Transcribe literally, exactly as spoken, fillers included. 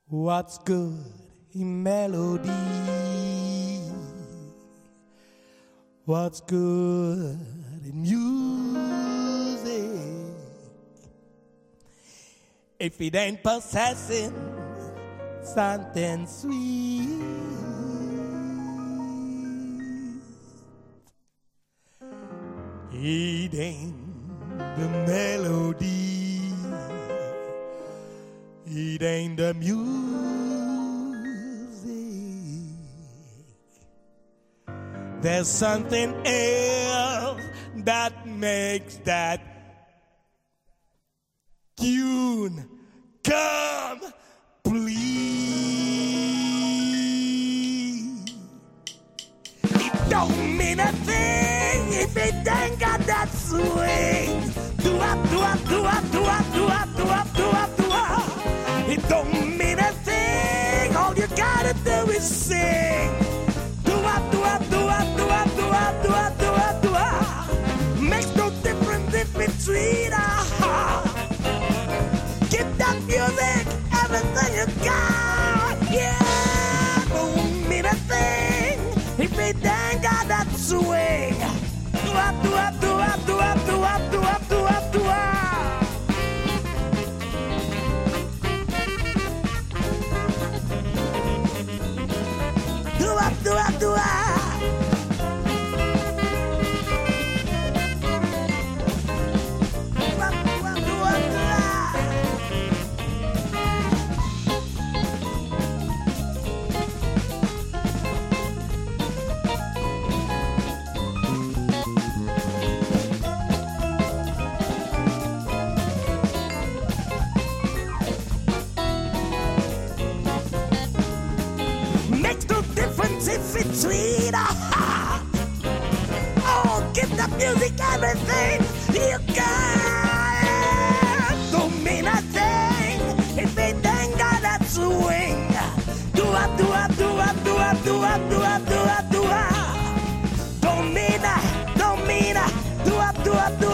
What's good in melody? What's good in music? If it ain't possessing something sweet, it ain't the melody. It ain't the music. There's something else that makes that tune complete. It don't mean a thing if it ain't got that swing. Do up, do up, do up, do up, do up, do up, do up, do up. It don't mean a thing. All you gotta do is sing. Do up, do up, do up, do up, do up, do up, do up, do up. Makes no difference if it's sweet or hot. Give that music everything you got. Yeah, don't mean a thing if it ain't got that swing. Do up, do up, do up, do up, do up, do up, do up, do up. Do up, do up, do up. If it's sweet or hot, oh, give the music everything you got. Don't mean a thing if it ain't got that swing. Do up, do up, do up, do up, do up, do up, do up, do up. Don't mean a, don't mean a, do up, do up, do up.